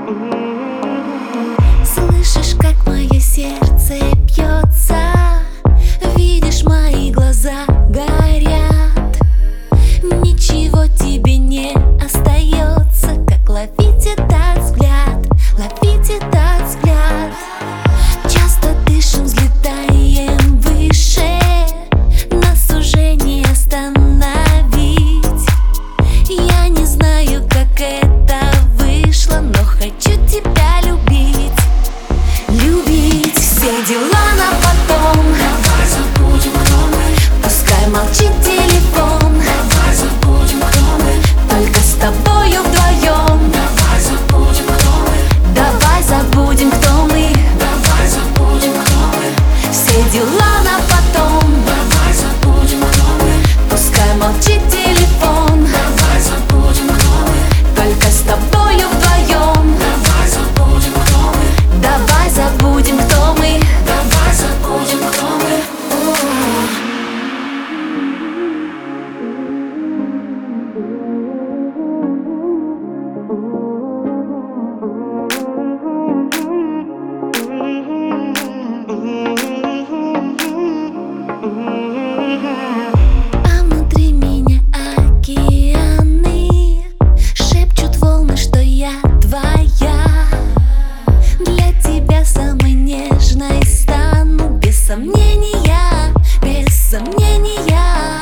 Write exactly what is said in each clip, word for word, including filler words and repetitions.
Слышишь, как мое сердце бьется, видишь, мои глаза горят. Ничего тебе не остается, как ловить этот взгляд, ловить этот взгляд. Часто дышим, взлетаем выше, нас уже не остановить. Я не знаю, как это вышло, но хочу тебя любить. Любить, все дела на потом. Давай забудем, кто мы. Пускай молчит телефон. Давай забудем, кто мы. Только с тобою вдвоем. Давай забудем, кто мы. Давай забудем, кто мы. Давай забудем, кто мы. Все дела на потом. Давай забудем, кто мы. Пускай молчит телефон. Давай забудем, кто мы. Только с тобою вдвоем. Давай забудем, кто мы. Давай забудем, кто мы. Давай забудем, кто мы. А внутри меня океаны, шепчут волны, что я твоя. Для тебя самой нежной стану, без сомнения, без сомнения.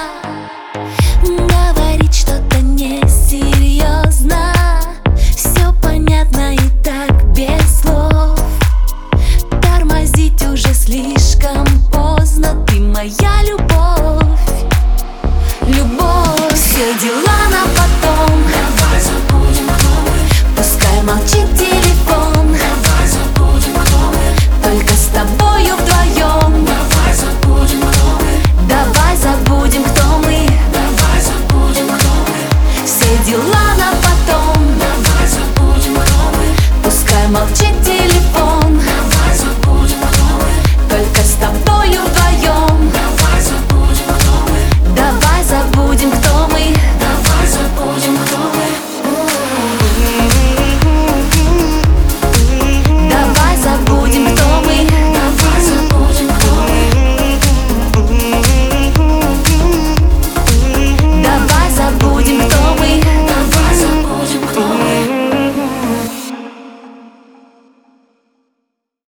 Говорить что-то несерьезно, все понятно и так без слов. Тормозить уже слишком поздно, ты моя любовь, любовь. Все дела на потом. Давай забудем, кто мы. Пускай молчит телефон. Давай забудем, кто мы. Только с тобою вдвоем. Давай забудем, кто мы. Давай забудем, кто мы. Давай забудем, кто мы. Все дела на потом. Давай забудем, кто мы. Пускай молчит